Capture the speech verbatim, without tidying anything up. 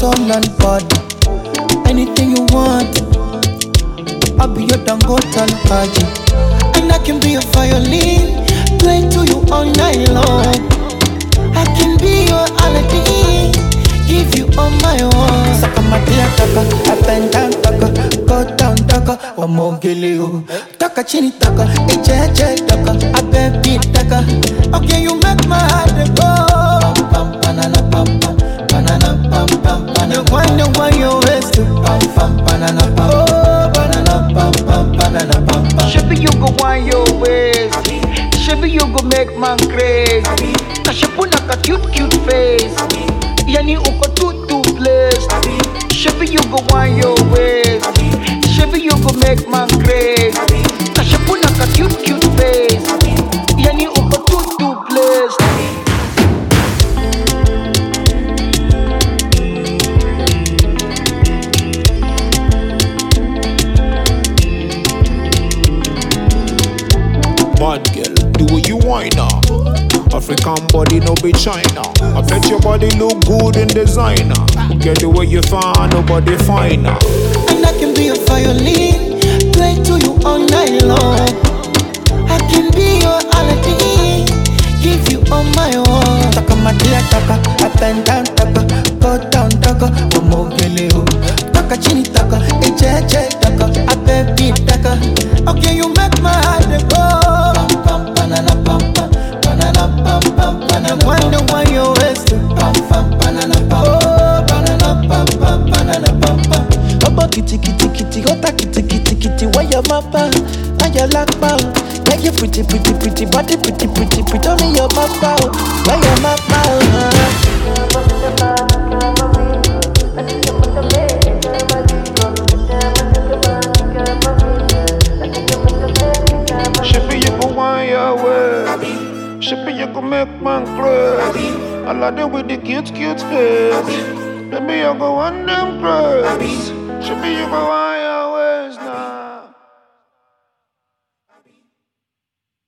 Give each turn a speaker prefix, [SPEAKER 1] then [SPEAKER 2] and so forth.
[SPEAKER 1] soul and body. Anything you want, I'll be your Dangote Alhaji. And I can be your violin, play to you all night long. I can be your Aladdin, give you all my own. Saka matia taka, up and down taka, go down taka, wamogele you. Taka chini taka, eche eche taka, abebi taka. Okay, you make my heart go. Pam pam banana pam pam, banana pam pam banana. You wind and wind your waist to pam pam banana pam. Oh banana pam pam banana pam pam.
[SPEAKER 2] Shabby you go wind your waist, Shabby you go make man crazy. Kashapuna ka cute cute face, yani uko too too blessed. Shabby you go wind your waist, Shabby you go make man crazy. Kashapuna ka cute cute face, yani uko too too blessed.
[SPEAKER 3] Bad girl, do what you want now. African body, no be China. I bet your body look good in designer. Get the way you find, nobody finer.
[SPEAKER 1] And I can be a violin, play to you all night long. I can be your Aladdin, give you all my own. Taka matia taka, up and down taka, go down taka, wamogele you. Taka chini taka, eche eche taka, abebi taka. Okay, you make my heart go. Pam pam banana pam pam, banana pam pam banana. Wonder why you waste pam pam banana pam. Oh banana pam pam banana pam pam.
[SPEAKER 4] Obo kitty kitty kitty, ota kitty kitty kitty. Why your mappa? Why your lakpa? Yeah, you pretty pretty pretty body pretty pretty pretty. Only your mappa. Why your mappa?
[SPEAKER 3] Shippy, you go wind your way. Shippy, you go make man crazy. I like them with the cute, cute face. Baby, you go on them crazy. Shippy, you go wind